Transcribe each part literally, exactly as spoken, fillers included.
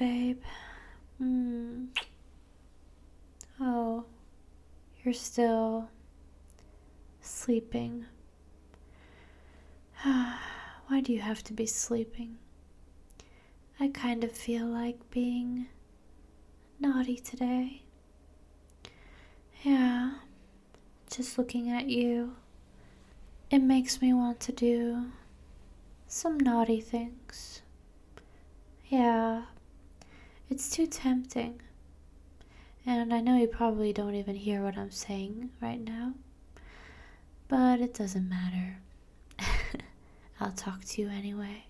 babe. Hmm. Oh, you're still sleeping. Why do you have to be sleeping? I kind of feel like being naughty today. Yeah, just looking at you, it makes me want to do some naughty things. Yeah, it's too tempting. And I know you probably don't even hear what I'm saying right now, but it doesn't matter. I'll talk to you anyway.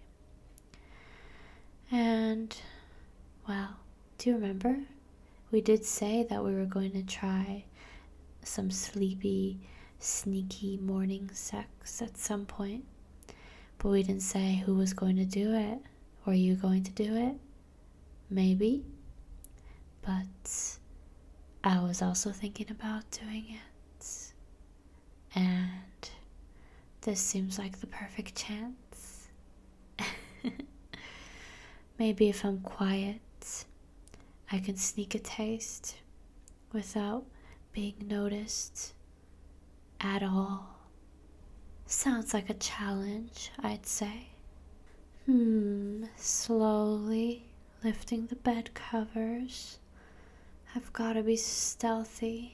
And, well, do you remember? We did say that we were going to try some sleepy, sneaky morning sex at some point, but we didn't say who was going to do it. Were you going to do it? Maybe. But I was also thinking about doing it. And this seems like the perfect chance. Maybe if I'm quiet, I can sneak a taste without being noticed at all. Sounds like a challenge, I'd say. Hmm, slowly lifting the bed covers. I've gotta be stealthy.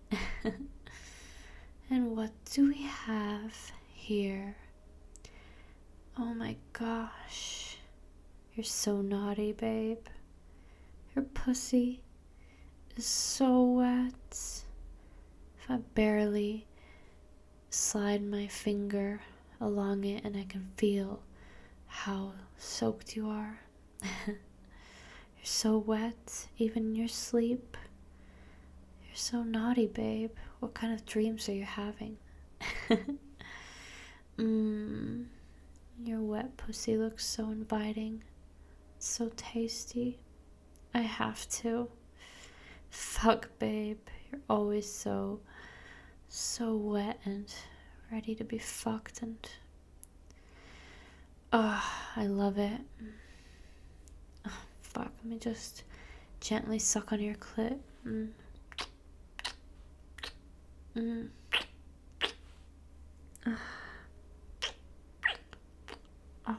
And what do we have here? Oh my gosh. You're so naughty, babe. Your pussy is so wet. If I barely slide my finger along it and I can feel how soaked you are. You're so wet, even in your sleep. You're so naughty, babe. What kind of dreams are you having? Mmm, your wet pussy looks so inviting. So tasty. I have to. Fuck, babe. You're always so, so wet and ready to be fucked and... Oh, I love it. Oh, fuck, let me just gently suck on your clit. Mm. Mm. Oh. Oh.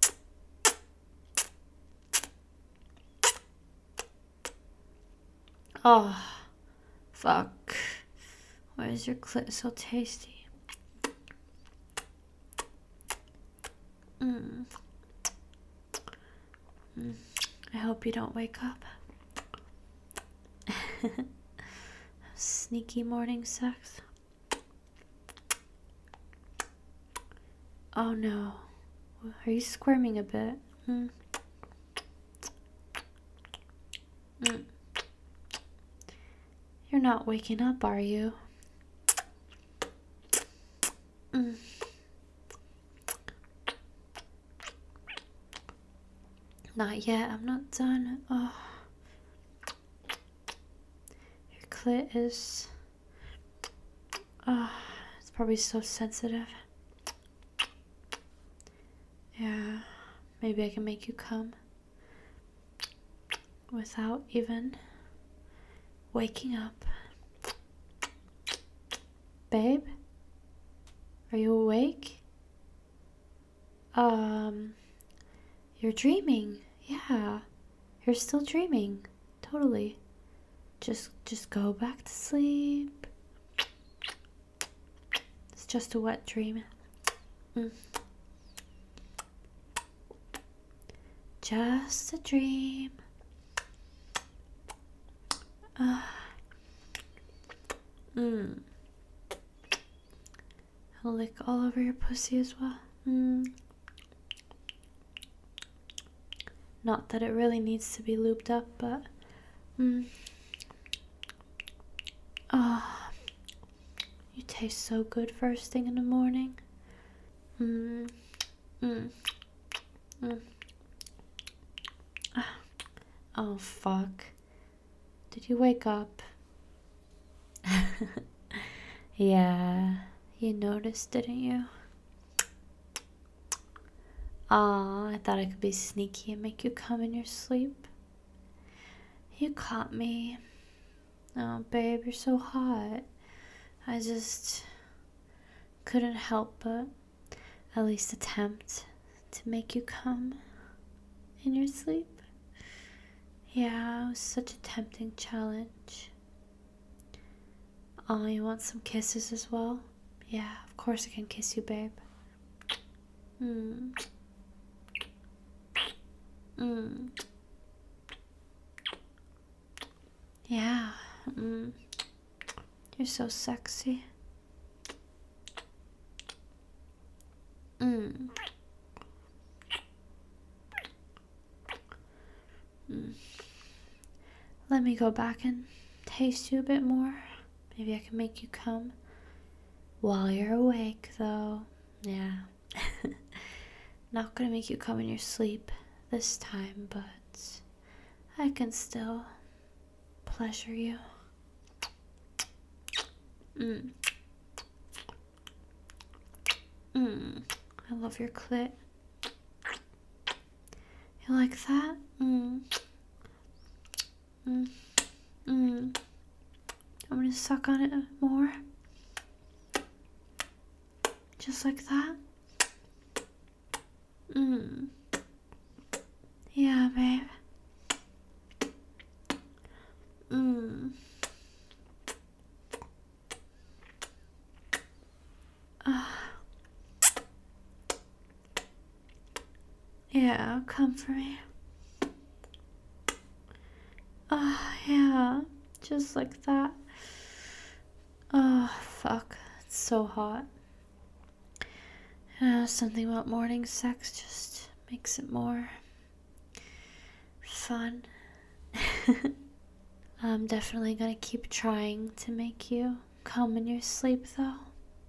Oh, fuck. Why is your clit so tasty? Mm. Mm. I hope you don't wake up. Sneaky morning sex. Oh no. Are you squirming a bit? Mm. Mm. You're not waking up, are you? Mm. Not yet, I'm not done. Oh. Your clit is... Oh, it's probably so sensitive. Yeah, maybe I can make you come without even waking up. Babe? Are you awake? Um, you're dreaming. Yeah, you're still dreaming. Totally. Just, just go back to sleep. It's just a wet dream. Mm. Just a dream. Uh. Mm. I'll lick all over your pussy as well. Mm. Not that it really needs to be looped up, but... Mm. Oh, you taste so good first thing in the morning. Mm. Mm. Mm. Oh, fuck. Did you wake up? Yeah, you noticed, didn't you? Aw, I thought I could be sneaky and make you come in your sleep. You caught me. Oh, babe, you're so hot. I just couldn't help but at least attempt to make you come in your sleep. Yeah, it was such a tempting challenge. Oh, you want some kisses as well? Yeah, of course I can kiss you, babe. Mm. Mm. Yeah. Mm. You're so sexy. Mm. Mm. Let me go back and taste you a bit more. Maybe I can make you come while you're awake, though. Yeah. Not gonna make you come in your sleep this time, but I can still pleasure you. Mm. Mm. I love your clit. You like that? Mm. Mm. Mm. I'm gonna suck on it more. Just like that. Mm. Yeah, babe. Mm. Uh. Yeah, come for me. Oh, yeah, just like that. Oh, fuck, it's so hot. Uh, something about morning sex just makes it more fun. I'm definitely gonna keep trying to make you come in your sleep, though.